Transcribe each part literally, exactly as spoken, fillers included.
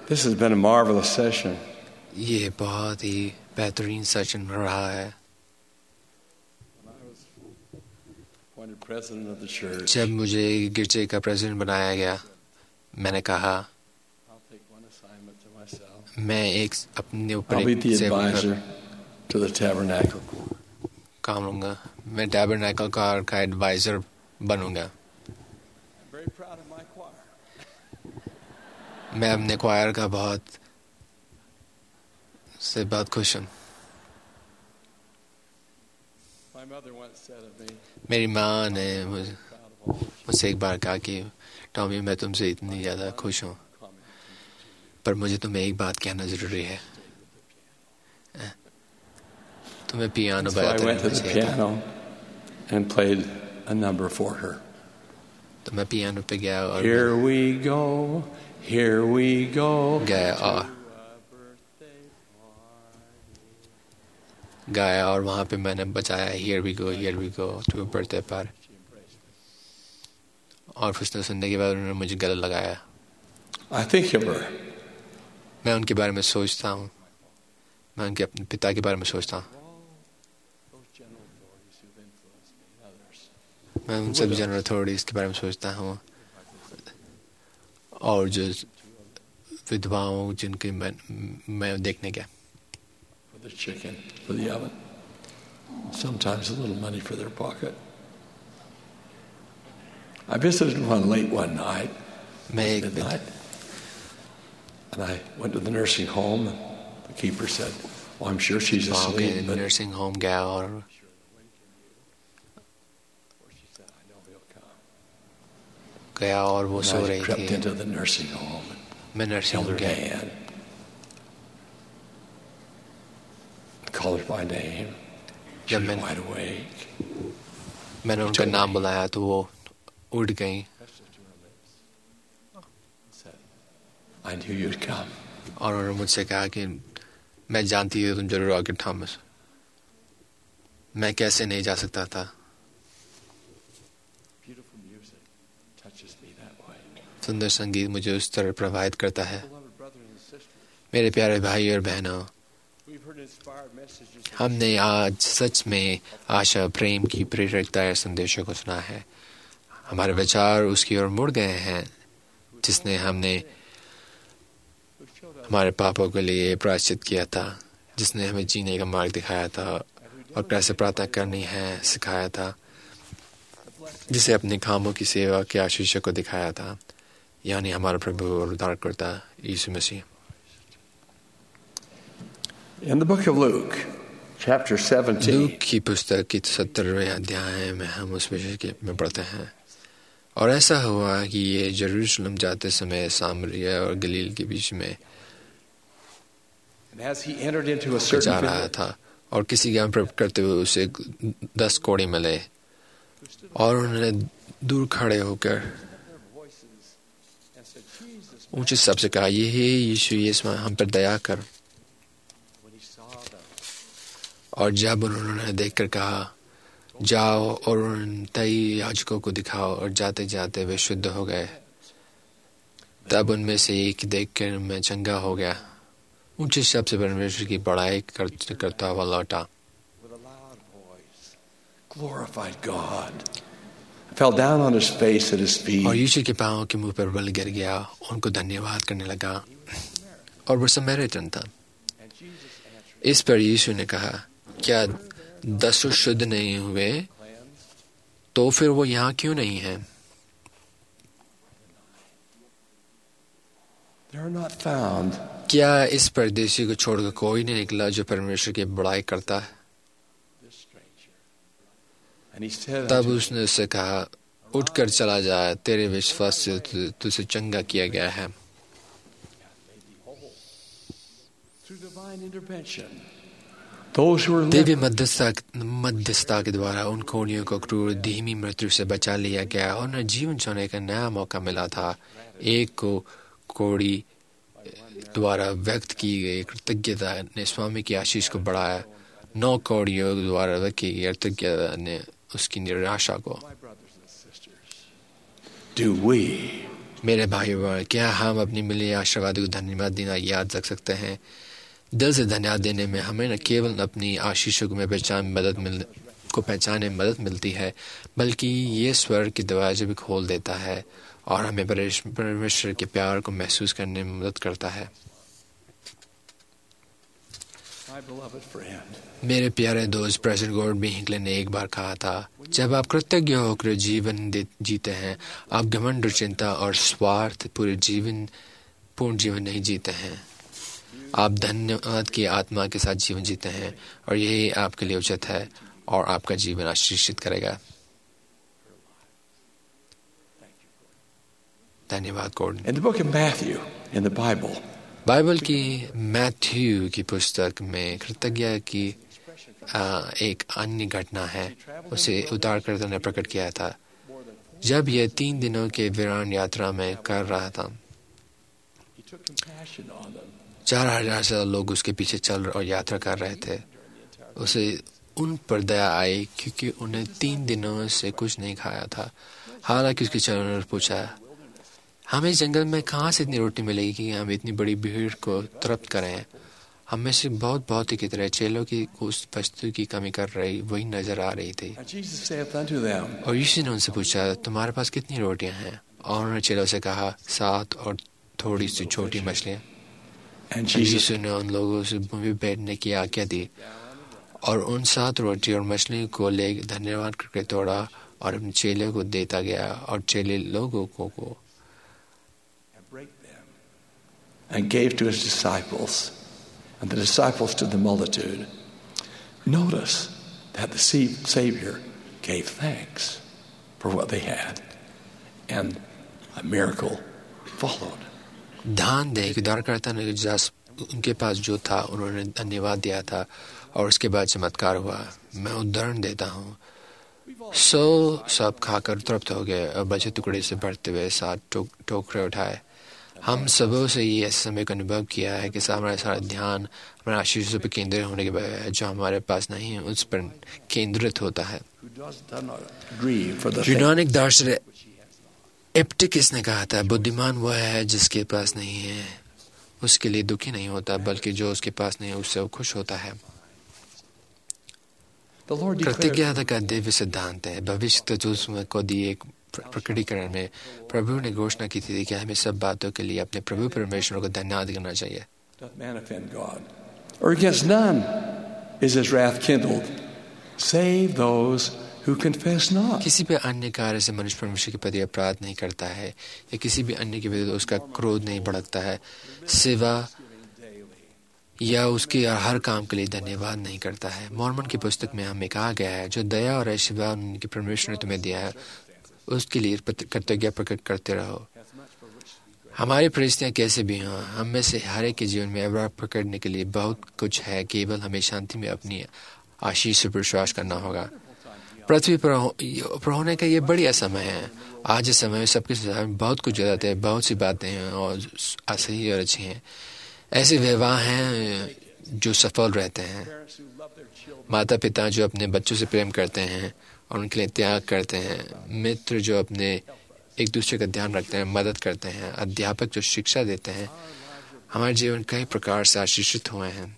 This has been a marvelous session. ये बहुत ही बेहतरीन सेशन रहा है। Appointed president of the church. जब मुझे गिरजे का प्रेसिडेंट बनाया गया, मैंने कहा I'll take one assignment to myself. मैं एक अपने ऊपर I'll be the एक सेवा advisor to the tabernacle. काम लूंगा। मैं टैबरनेकल का का एडवाइजर बनूंगा। I'm very proud of my choir. मैं अपने क्वायर का बहुत से बहुत खुश हूँ। My mother once said of me, मेरी माँ ने मुझे proud of all मुझसे एक बार कहा कि टॉमी, मैं तुमसे इतनी ज़्यादा खुश हूँ, पर मुझे तुम्हें एक बात कहना ज़रूरी है। तुम्हें पियानो So I बजाते went to रहना the चाहिए था। piano and played a number for her. तो मैं पियानो पे गया और Here we go, here we go. गाया और गाया और वहाँ पे मैंने बजाया Here we go, here we go to a birthday party। और फिर उसने सुनने के बाद उन्होंने मुझे गले लगाया। I think of her. मैं उनके बारे में सोचता हूँ, मैं उनके अपने पिता के बारे में सोचता हूँ। Those general authorities who've influenced me and others. मैं उन सब जनरल अथॉरिटीज के बारे में सोचता हूँ और जो विधवाओं जिनके मैं मैं देखने गया। For the chicken, for the oven. Sometimes a little money for their pocket. I visited one late one night, मैं एक midnight, and I went to the nursing home. And the keeper said, "Well, I'm sure she's विधवाओं के asleep." But nursing home गया और or she said, "I know he'll come." गया और वो सो And I रही crept थी। into the nursing home and मैं नर्सिंग held होम her गया, hand, called her by name. She जब was मैं wide awake. मैंने उनका नाम बुलाया तो वो उठ गई Pressed it to her lips and said, "I knew you'd come." और उन्होंने मुझसे कहा कि मैं जानती हूँ तुम जरूर आओगे थॉमस। मैं कैसे नहीं जा सकता था। Beautiful music touches me that way. सुंदर संगीत मुझे उस तरह प्रभावित करता है। Beloved brothers and sisters, मेरे प्यारे भाई और बहनों, we've heard inspired messages of हमने आज सच में आशा प्रेम की प्रेरकता संदेशों को सुना है। हमारे विचार उसकी ओर मुड़ गए हैं, जिसने हमने who showed us हमारे पापों के लिए प्रायश्चित किया था, जिसने हमें जीने का मार्ग दिखाया था और कैसे प्रार्थना करनी है सिखाया था, जिसे अपने कामों की सेवा के आशीष को दिखाया था, यानी हमारा प्रभु और उद्धारकर्ता यीशु मसीह। in the book of Luke, chapter seventeen. Luke की पुस्तक की सत्तरवें अध्याय में हम उस विषय के में पढ़ते हैं। और ऐसा हुआ कि ये यरूशलेम जाते समय सामरिया और गलील के बीच में And as he entered into a जा certain रहा village, था और किसी गांव प्रवेश करते हुए उसे दस कोढ़ी मिले और उन्होंने दूर खड़े होकर their voices and said, "Jesus." ऊंचे शब्द से कहा, ये हे यीशु, यीशु हम पर दया कर। When he saw them, और जब उन्होंने देखकर कहा, जाओ और उन तई याजकों को दिखाओ, और जाते जाते वे शुद्ध हो गए। तब उनमें से एक देखकर मैं चंगा हो गया। ऊंचे शब्द से परमेश्वर की बड़ाई कर, करता हुआ लौटा with a loud voice, glorified God, fell down on his face at his feet. और यीशु के पांव के मुंह पर बल गिर गया, उनको धन्यवाद करने लगा। और वो समरियन था। And Jesus answered, इस पर यीशु ने कहा, क्या दसों शुद्ध नहीं हुए, "Cleansed, तो फिर वो यहाँ क्यों नहीं है? there are not found क्या इस परदेशी को छोड़कर कोई नहीं निकला जो परमेश्वर की बड़ाई करता है?" this stranger." And he said तब unto him, उसने उससे कहा, उठकर चला जा, तेरे विश्वास से तु- तुझे चंगा किया गया है। made thee whole. Through divine intervention, those who were Divya living मध्यस्थता मध्यस्थता के द्वारा उन कोढ़ियों को क्रूर धीमी मृत्यु से बचा लिया गया और उन्हें जीवन जीने का नया मौका मिला था। एक को कोढ़ी द्वारा व्यक्त की गई कृतज्ञता ने स्वामी की आशीष को बढ़ाया। नौ कोढ़ियों द्वारा व्यक्त की गई कृतज्ञता ने उसकी निराशा को। my brothers and sisters, do we मेरे भाइयों, क्या हम अपनी मिली आशीर्वाद को धन्यवाद देना याद रख सकते हैं? दिल से धन्यवाद देने में हमें न केवल अपनी आशीषों में पहचान मदद मिल को पहचानने में मदद मिलती है, बल्कि ये स्वर्ग के दरवाजे भी खोल देता है और हमें परमेश्वर के प्यार को महसूस करने में मदद करता है। मेरे प्यारे दोस्त प्रेसिडेंट गॉर्डन बी हिंकले ने एक बार कहा था, जब आप कृतज्ञ होकर जीवन जीते हैं, आप घमंड, चिंता और स्वार्थ पूरे जीवन पूर्ण जीवन नहीं जीते हैं। आप धन्यवाद की आत्मा के साथ जीवन जीते हैं और यही आपके लिए उचित है और आपका जीवन आशीषित करेगा। धन्यवाद Gordon. In the book of Matthew, in the Bible, Bible की मैथ्यू की पुस्तक में कृतज्ञता की आ, एक अन्य घटना है, उसे उद्धारकर्ता ने प्रकट किया था। जब यह तीन दिनों के वीरान यात्रा में कर रहा था, चार हजार से लोग उसके पीछे चल और यात्रा कर रहे थे। उसे उन पर दया आई क्योंकि उन्हें तीन दिनों से कुछ नहीं खाया था। हालांकि उसके चेलों ने पूछा, हमें जंगल में कहाँ से इतनी रोटी मिलेगी कि हम इतनी बड़ी भीड़ को तृप्त करें? हम में से बहुत बहुत ही की तरह चेलों की उस वस्तु की कमी कर रही वही नजर आ रही थी। और यीशु ने उनसे पूछा, तुम्हारे पास कितनी रोटियां हैं? और उन्होंने चेलों से कहा, सात और थोड़ी सी छोटी मछलियां। यीशु ने उन लोगों से भूमि बैठने की आज्ञा दी और उन सात रोटी और मछली को ले धन्यवाद करके तोड़ा और अपने चेले को देता गया और चेले लोगों को, को and gave to his disciples, and the disciples to the multitude. Notice that the Savior gave thanks for what they had, and a miracle followed. ध्यान दें कि उद्धारकर्ता ने उनके पास जो था उन्होंने धन्यवाद दिया था और उसके बाद चमत्कार हुआ। मैं उदाहरण देता हूँ, सौ सब खाकर तृप्त हो गए और बचे टुकड़े से भरते हुए सात टोक, टोकरे उठाए। हम सबों से ये ऐसे समय का अनुभव किया है कि हमारा सारा ध्यान हमारे आशीषों पर केंद्रित होने के बजाय जो हमारे पास नहीं है उस पर केंद्रित होता है। यूनानिक दार्शनिक एपिक्टेटस ने कहा था, बुद्धिमान वह है जिसके पास नहीं है, उसके लिए दुखी नहीं होता, बल्कि जो उसके पास नहीं है उससे वो खुश होता है। कृतज्ञता का दिव्य सिद्धांत है। भविष्य को दिए एक प्रकटीकरण में प्रभु ने घोषणा की थी कि हमें सब बातों के लिए अपने प्रभु परमेश्वर को धन्यवाद करना चाहिए। Or against none is his wrath kindled, save those who confess not. किसी भी अन्य कार्य से मनुष्य परमेश्वर के प्रति अपराध नहीं करता है या किसी भी अन्य के विरुद्ध उसका क्रोध नहीं भड़कता है, सिवा या उसके हर काम के लिए धन्यवाद नहीं करता है। मोर्मन की पुस्तक में हमें कहा गया है, जो दया और ऐश्वर्य उनके परमेश्वर ने तुम्हें दिया है उसके लिए कृतज्ञता प्रकट करते रहो। हमारी परिस्थितियां कैसे भी हों, हम में से हर एक के जीवन में अवराध पकड़ने के लिए बहुत कुछ है, केवल हमें शांति में अपनी आशीष पर विश्वास करना होगा। पृथ्वी पर, हो, पर होने का ये बढ़िया समय है। आज इस समय में सबके साथ बहुत कुछ जरूरत है, बहुत सी बातें हैं और सही और अच्छी हैं। ऐसे विवाह हैं जो सफल रहते हैं, माता पिता जो अपने बच्चों से प्रेम करते हैं और उनके लिए त्याग करते हैं, मित्र जो अपने एक दूसरे का ध्यान रखते हैं, मदद करते हैं, अध्यापक जो शिक्षा देते हैं। हमारे जीवन कई प्रकार से आशीषित हुए हैं।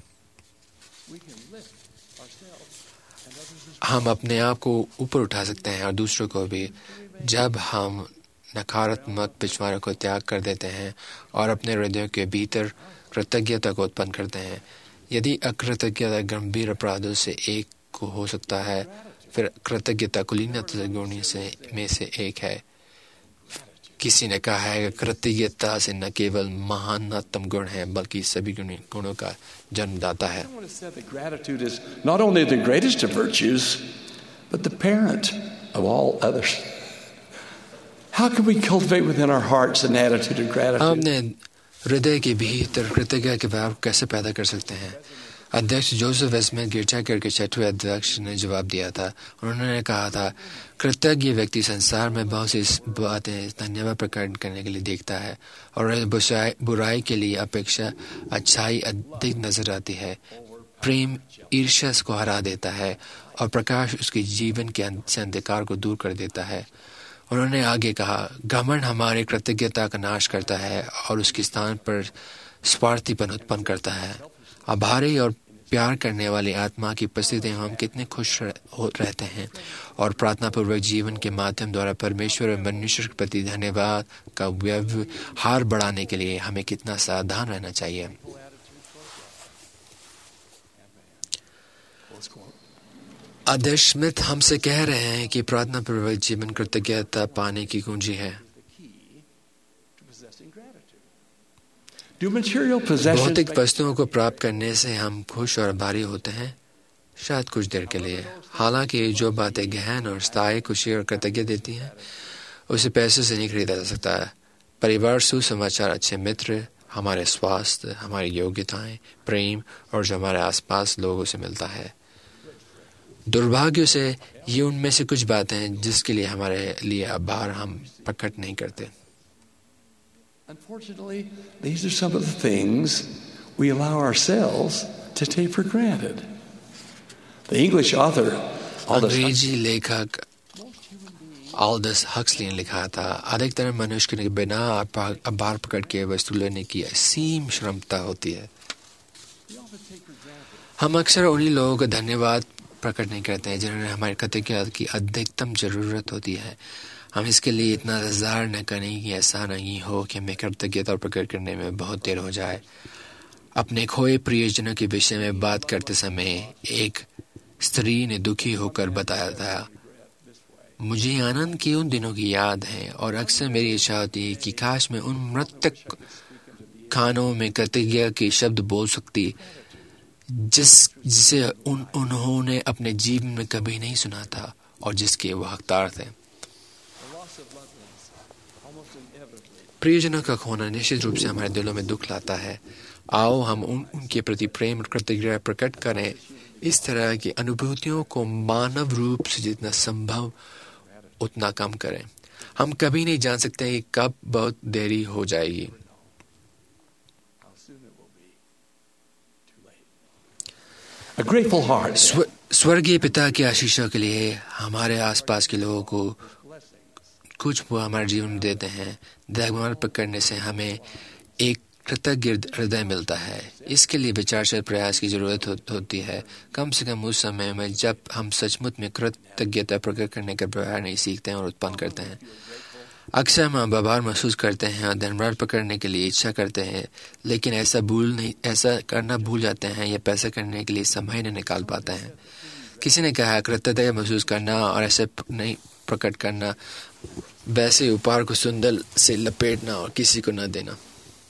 हम अपने आप को ऊपर उठा सकते हैं और दूसरों को भी, जब हम नकारात्मक विचारों को त्याग कर देते हैं और अपने हृदयों के भीतर कृतज्ञता को उत्पन्न करते हैं। यदि अकृतज्ञता गंभीर अपराधों से एक को हो सकता है, फिर कृतज्ञता कुलीनता गुणों से में से एक है। किसी ने कहा है कि कृतज्ञता से न केवल महानतम गुण है, बल्कि सभी गुणों का जन्मदाता है। Gratitude is not only the greatest of virtues, but the parent of all others. How can we cultivate within our hearts an attitude of gratitude? हमने हृदय के भीतर कृतज्ञता के भाव कैसे पैदा कर सकते हैं? अध्यक्ष जोसेफ वेस्टमैन गिरजाघर के छठवें अध्यक्ष ने जवाब दिया था। उन्होंने कहा था, कृतज्ञ व्यक्ति संसार में बहुत सी बातें धन्यवाद प्रकट करने के लिए देखता है और बुराई के लिए अपेक्षा अच्छाई अधिक नजर आती है। प्रेम ईर्ष्या को हरा देता है और प्रकाश उसके जीवन के से अंधकार को दूर कर देता है। उन्होंने आगे कहा, घमंड हमारी कृतज्ञता का नाश करता है और उसके स्थान पर स्वार्थीपन उत्पन्न करता है। आभारी और प्यार करने वाली आत्मा की उपस्थिति में हम कितने खुश रहते हैं और प्रार्थना पूर्वक जीवन के माध्यम द्वारा परमेश्वर और मनुष्य के प्रति धन्यवाद का व्यवहार बढ़ाने के लिए हमें कितना सावधान रहना चाहिए। आदर्श स्मिथ हमसे कह रहे हैं कि प्रार्थना पूर्वक जीवन कृतज्ञता पाने की कुंजी है। भौतिक वस्तुओं को प्राप्त करने से हम खुश और आभारी होते हैं, शायद कुछ देर के लिए। हालांकि जो बातें गहन और स्थायी खुशी और कृतज्ञता देती हैं, उसे पैसे से नहीं खरीदा जा सकता है। परिवार, सुसमाचार, अच्छे मित्र, हमारे स्वास्थ्य, हमारी योग्यताएं, प्रेम और जो हमारे आसपास लोगों से मिलता है। दुर्भाग्य से ये उनमें से कुछ बातें हैं जिसके लिए हमारे लिए आभार हम प्रकट नहीं करते। Unfortunately, these are some of the things we allow ourselves to take for granted. The English author, अंग्रेजी लेखक ऑल्डस हक्सली ने लिखा था, अधिकतर मनुष्य के बिना आभार प्रकट किए वस्तु लेने की असीम क्षमता होती है। हम अक्सर उन्हीं लोगों का धन्यवाद प्रकट नहीं करते हैं जिन्होंने हमारी कृतज्ञता की अधिकतम जरूरत होती है। हम इसके लिए इतना इंतजार न करें कि ऐसा नहीं हो कि हमें कृतज्ञता प्रकट करने में बहुत देर हो जाए। अपने खोए प्रियजनों के विषय में बात करते समय एक स्त्री ने दुखी होकर बताया था, मुझे आनंद की उन दिनों की याद है और अक्सर मेरी इच्छा होती है कि काश मैं उन मृतक खानों में कृतज्ञता के शब्द बोल सकती जिस जिसे उन उन्होंने अपने जीवन में कभी नहीं सुना था और जिसके वो हकदार थे। प्रियजनों का खोना निश्चित रूप से हमारे दिलों में दुख लाता है। आओ हम उन उनके प्रति प्रेम और कृतज्ञता प्रकट करें। इस तरह की अनुभूतियों को मानव रूप से जितना संभव उतना कम करें। हम कभी नहीं जान सकते कि कब बहुत देरी हो जाएगी। A grateful heart. स्व, स्वर्गीय पिता की आशीषों के लिए हमारे आसपास के लोगों को कुछ वो हमारे जीवन में देते हैं। देखभाल करने से हमें एक कृतज्ञ हृदय मिलता है। इसके लिए विचारशील प्रयास की जरूरत हो, होती है, कम से कम उस समय में जब हम सचमुच में कृतज्ञता प्रकट करने का व्यवहार नहीं सीखते हैं और उत्पन्न करते हैं। अक्सर हम आभार महसूस करते हैं और धन्यवाद पकड़ने के लिए इच्छा करते हैं, लेकिन ऐसा भूल नहीं ऐसा करना भूल जाते हैं या पैसा करने के लिए समय नहीं निकाल पाते हैं। किसी ने कहा, कृतज्ञता महसूस करना और ऐसे नहीं प्रकट करना वैसे उपहार को सुंदर से लपेटना और किसी को न देना।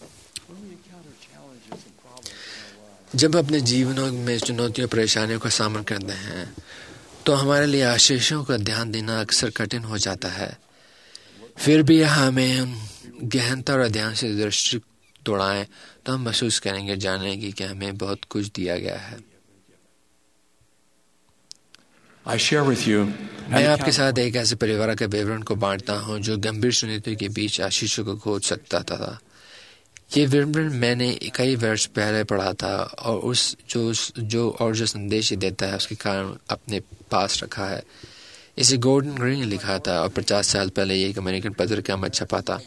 जब अपने जीवनों में चुनौतियों परेशानियों का सामना करते हैं तो हमारे लिए आशीषों का ध्यान देना अक्सर कठिन हो जाता है। फिर भी हमें उन गहनता और ध्यान से दृष्टि दौड़ाएं तो हम महसूस करेंगे जानेंगे कि, कि हमें बहुत कुछ दिया गया है। I share with you, मैं आपके साथ एक ऐसे परिवार के विवरण को बांटता हूँ जो गंभीर चुनौतियों के बीच आशीषों को खोज सकता था। ये विवरण मैंने कई वर्ष पहले पढ़ा था और उस जो जो और जो संदेश देता है उसके कारण अपने पास रखा है। इसे गॉर्डन ग्रीन ने लिखा था और पचास साल पहले ये एक अमेरिकन पत्रिका में छपा था।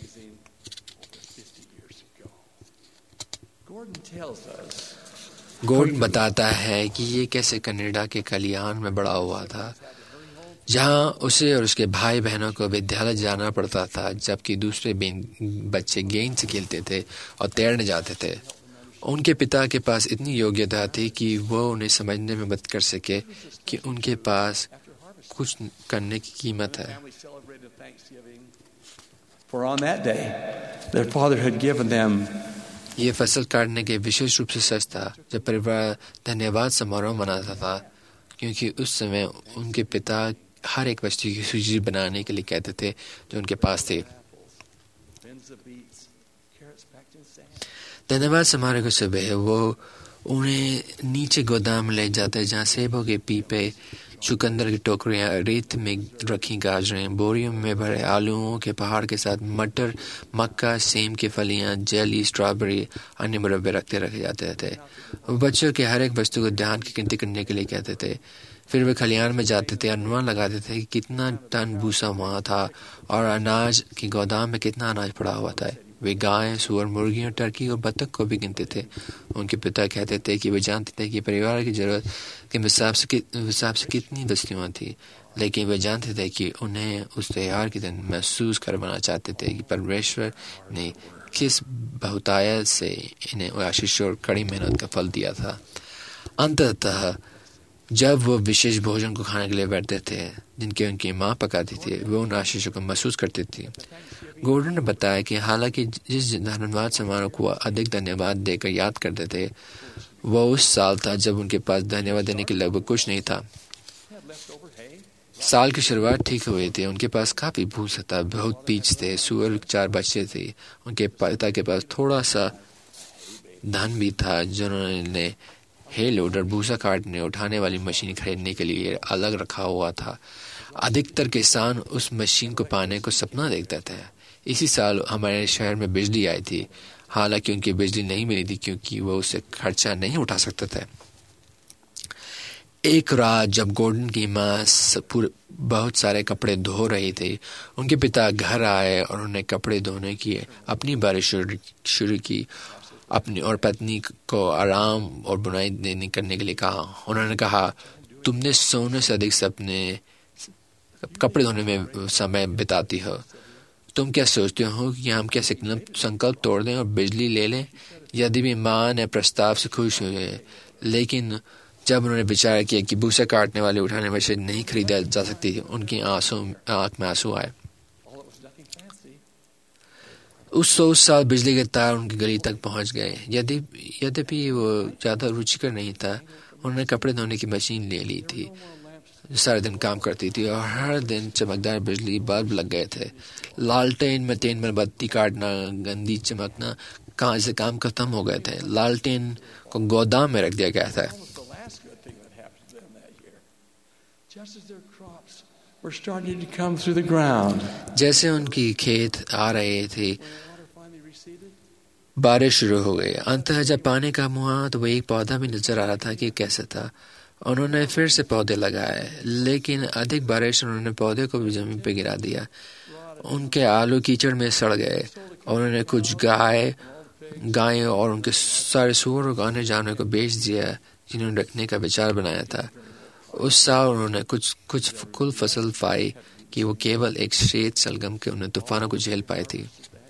गॉर्डन बताता है कि ये कैसे कनाडा के कलियान में बड़ा हुआ था, जहां उसे और उसके भाई बहनों को विद्यालय जाना पड़ता था, जबकि दूसरे बच्चे गेंद से खेलते थे और तैरने जाते थे। उनके पिता के पास इतनी योग्यता थी कि वो उन्हें समझने में मदद कर सके कि उनके पास कुछ करने की कीमत है। For on that day, their father had given them ये फसल काटने के विशेष रूप से सच था जब परिवार धन्यवाद समारोह मनाता था, क्योंकि उस समय उनके पिता हर एक वस्तु की सूची बनाने के लिए कहते थे जो उनके पास थे। धन्यवाद समारोह के सुबह वो उन्हें नीचे गोदाम ले जाते जहाँ सेबों के पीपे, चुकंदर की टोकरियां, रेत में रखी गाजरें, बोरियों में भरे आलूओं के पहाड़ के साथ मटर, मक्का, सेम की फलियां, जेली, स्ट्रॉबेरी, अन्य मुरब्बे रखते रखे जाते थे। वो बच्चों के हर एक वस्तु को ध्यान की गिनती करने के लिए कहते थे। फिर वे खलिहान में जाते थे, अनुमान लगाते थे कि कितना टन भूसा वहाँ था और अनाज की गोदाम में कितना अनाज पड़ा हुआ था। वे गायें, सुअर, मुर्गियों, टर्की और बतख को भी गिनते थे। उनके पिता कहते थे कि वे जानते थे कि परिवार की जरूरत के हिसाब से हिसाब से कितनी वस्तुएं थी, लेकिन वे जानते थे कि उन्हें उस त्योहार के दिन महसूस करवाना चाहते थे कि परमेश्वर ने किस बहुतायत से इन्हें आशीष और कड़ी मेहनत का फल दिया था। अंततः जब वो विशेष भोजन को खाने के लिए बैठते थे जिनके उनकी माँ पकाती थी, वे उन आशीषों को महसूस करती थी। गॉर्डन ने बताया कि हालांकि जिस धन्यवाद समारोह को अधिक धन्यवाद देकर याद करते थे, वह उस साल था जब उनके पास धन्यवाद देने के लगभग कुछ नहीं था। साल की शुरुआत ठीक हुई थी, उनके पास काफी भूसा था, बहुत बीज थे, सुअर चार बच्चे थे। उनके पिता के पास थोड़ा सा धन भी था जिन्होंने हे लोडर, भूसा काटने उठाने वाली मशीन खरीदने के लिए अलग रखा हुआ था। अधिकतर किसान उस मशीन को पाने को सपना देखते थे। इसी साल हमारे शहर में बिजली आई थी, हालांकि उनकी बिजली नहीं मिली थी क्योंकि वो उसे खर्चा नहीं उठा सकते थे। एक रात जब गॉर्डन की माँ बहुत सारे कपड़े धो रही थी, उनके पिता घर आए और उन्हें कपड़े धोने की अपनी बारी शुरू की। अपनी और पत्नी को आराम और बुनाई देने करने के लिए कहा। उन्होंने कहा, तुमने सोने से अधिक सपने कपड़े धोने में समय बिताती हो। तुम क्या सोचते हो कि हम क्या संकल्प तोड़ दें और बिजली ले लें? यदि भी माँ ने प्रस्ताव से खुश हुए, लेकिन जब उन्होंने विचार किया कि भूसा काटने वाले उठाने मशीन नहीं खरीदा जा सकती, उनकी आंसू आंख में आंसू आए। उस सौ साल बिजली के तार उनकी गली तक पहुंच गए। यदि यद्यपि वो ज्यादा रुचिकर नहीं था, उन्होंने कपड़े धोने की मशीन ले ली थी, सारे दिन काम करती थी और हर दिन चमकदार बिजली बल्ब लग गए थे। लालटेन में तेन में बत्ती काटना, गंदी चमकना, कहाँ से काम खत्म हो गए थे। लालटेन को गोदाम में रख दिया गया था। जैसे उनकी खेत आ रहे थे, बारिश शुरू हो गई। अंततः जब पानी कम हुआ तो वह एक पौधा भी नजर आ रहा था कि कैसा था। उन्होंने फिर से पौधे लगाए, लेकिन अधिक बारिश उन्होंने पौधे को भी जमीन पर गिरा दिया। उनके आलू कीचड़ में सड़ गए। उन्होंने कुछ गाय गायें और उनके सारे सूअर और आने जाने को बेच दिया जिन्होंने रखने का विचार बनाया था। उस साल उन्होंने कुछ कुछ कुल फसल पाई कि वो केवल एक श्वेत सलगम के उन्हें तूफानों को झेल पाई थी।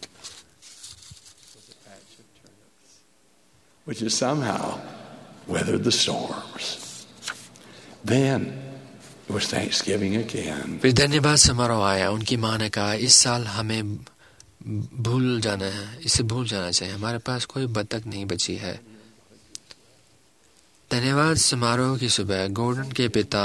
Which has somehow weathered the storms. Then it was Thanksgiving again. फिर धन्यवाद समारोह आया। उनकी माँ ने कहा, इस साल हमें भूल जाना है, इसे भूल जाना चाहिए। हमारे पास कोई बतख नहीं बची है। धन्यवाद समारोह की सुबह गॉर्डन के पिता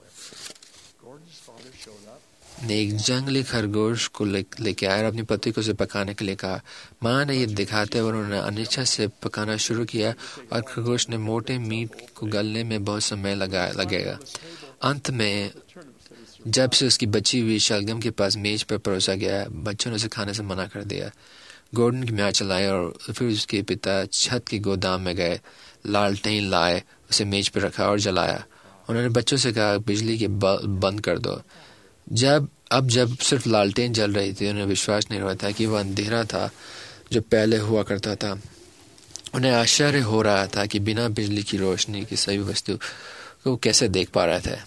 ने एक जंगली खरगोश को लेके आए और अपनी पत्नी को उसे पकाने के लिए कहा। माँ ने ये दिखाते हुए उन्होंने अनिच्छा से पकाना शुरू किया और खरगोश ने मोटे मीट को गलने में बहुत समय लगा लगेगा। अंत में जब से उसकी बची हुई शलगम के पास मेज पर परोसा गया, बच्चों ने उसे खाने से मना कर दिया। गॉर्डन की माँ चलाई और फिर उसके पिता छत के गोदाम में गए, लालटेन लाए, उसे मेज पर रखा और जलाया। उन्होंने बच्चों से कहा, बिजली के बल्ब बंद कर दो। जब अब जब सिर्फ लालटेन जल रही थी, उन्हें विश्वास नहीं हो रहा था कि वह अंधेरा था जो पहले हुआ करता था। उन्हें आश्चर्य हो रहा था कि बिना बिजली की रोशनी की सभी वस्तु को कैसे देख पा रहे थे।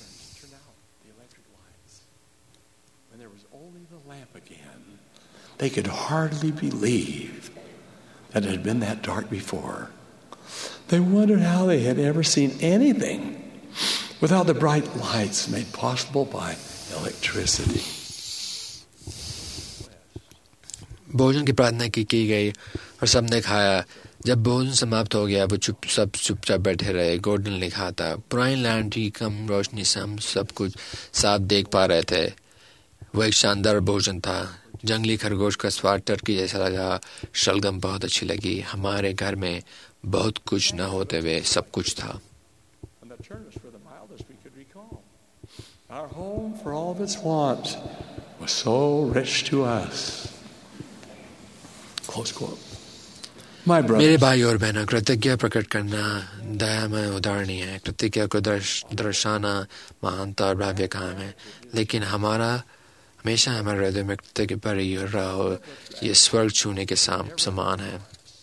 They could hardly believe that it had been that dark before. They wondered how they had ever seen anything without the bright lights made possible by electricity. भोजन की प्रार्थना की की गई और सबने खाया। जब भोजन समाप्त हो गया, वो चुप सब चुपचाप बैठे रहे। गॉर्डन ने लिखा था, पुरानी लैंड की कम रोशनी से हम सब कुछ साफ देख पा रहे थे। वो एक शानदार भोजन था। जंगली खरगोश का स्वाद टर्की जैसा लगा। शलगम बहुत अच्छी लगी। हमारे घर में बहुत कुछ न होते हुए सब कुछ था। Our home, for all of its wants, was so rich to us. Close quote. My मेरे brothers, भाई और बहनों, कृतज्ञता प्रकट करना दयामय उदाहरणीय है। कृतज्ञता को दर्श, दर्शाना महानता और भव्य काम है, लेकिन हमारा हमेशा हमारे हृदय में कृतज्ञता भरी रहो। ये स्वर्ग छूने के साम, समान है।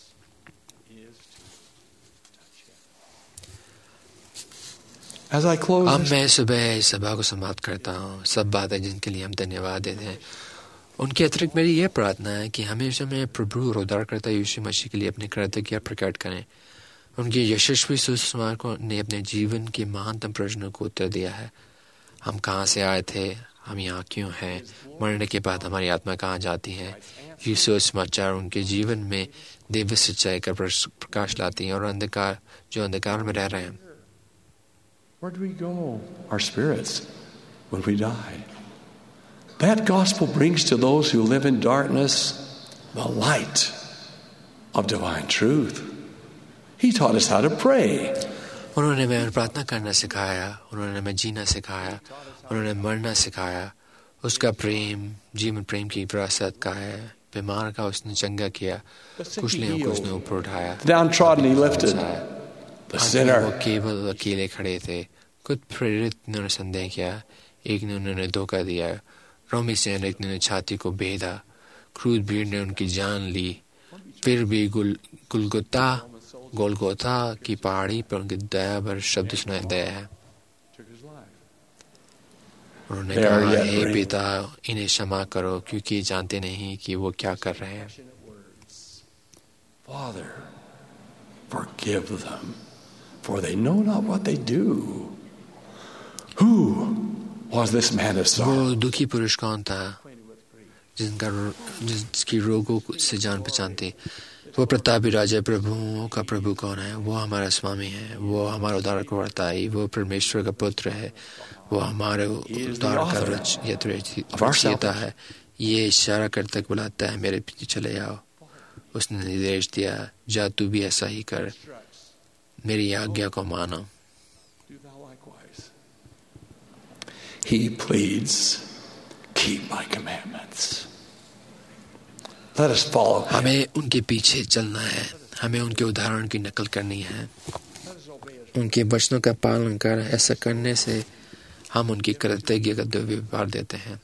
as I close अब this, मैं सुबह इस सभा को समाप्त करता हूँ। सब बातें जिनके लिए हम धन्यवाद देते हैं, उनके अतिरिक्त मेरी यह प्रार्थना है कि हमेशा में प्रभु और उद्धारकर्ता यीशु मसीह के लिए अपनी कृतज्ञता प्रकट करें। उनके यशस्वी सुसमाचार को ने अपने जीवन के महानतम प्रश्नों को उत्तर दिया है। हम कहाँ से आए थे, हम यहाँ क्यों हैं, मरने के बाद हमारी आत्मा कहाँ जाती है। ये सुसमाचार उनके जीवन में दिव्य सच्चाई का प्रकाश लाती हैं और अंधकार जो अंधकार में रह रहे हैं, where do we go? Our spirits when we die. That gospel brings to those who live in darkness the light of divine truth. He taught us how to pray. उन्होंने हमें प्रार्थना करना सिखाया, उन्होंने हमें जीना सिखाया, उन्होंने मरना सिखाया। उसका प्रेम जीवन प्रेम की विरासत का है। बीमार का उसने चंगा किया, कुचलियों को उसने ऊपर उठाया, The downtrodden he lifted. The वो sinner केवल अकेले खड़े थे। कुछ प्रेरित ने संदेह किया, एक ने उन्होंने धोखा दिया, रोमी सैनिक ने छाती को बेधा, क्रूर भीड़ ने उनकी जान ली। फिर भी गुल गुलगुता गोलगोथा की पहाड़ी पर उनकी दया भर शब्द सुनाई दिया है। उन्होंने They are कहा, yet हे breathing. पिता, इन्हें क्षमा करो क्योंकि जानते नहीं कि वो क्या कर रहे हैं। Father, forgive them, for they know not what they do. Who was this man of वो sorrow? दुखी पुरुष कौन था जिनका जिसकी रोगों से जान पहचान थी? वो प्रतापी राजा प्रभुओं का प्रभु कौन है? वो हमारा स्वामी है, वो हमारा उद्धारकर्ता है, वो परमेश्वर का पुत्र है, वो हमारे उद्धार का रचयिता है। ये इशारा करते बुलाता है, मेरे पीछे चले आओ। उसने निर्देश दिया, जा तू भी ऐसा ही कर, मेरी आज्ञा को मानो। Do thou likewise. He pleads, keep my commandments. Let us follow him. हमें उनके पीछे चलना है, हमें उनके उदाहरण की नकल करनी है, उनके वचनों का पालन कर ऐसा करने से हम उनकी कृतज्ञता का व्यवहार देते हैं।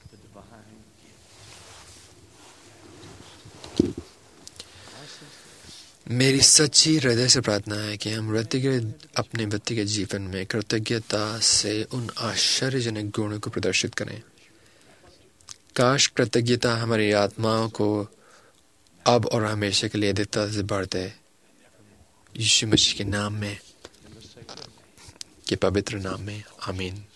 मेरी सच्ची हृदय से प्रार्थना है कि हम व्यक्तिगत अपने व्यक्तिगत जीवन में कृतज्ञता से उन आश्चर्यजनक गुणों को प्रदर्शित करें। काश कृतज्ञता हमारी आत्माओं को अब और हमेशा के लिए देता से बढ़ते। यीशु मसीह के नाम में, के पवित्र नाम में, आमीन।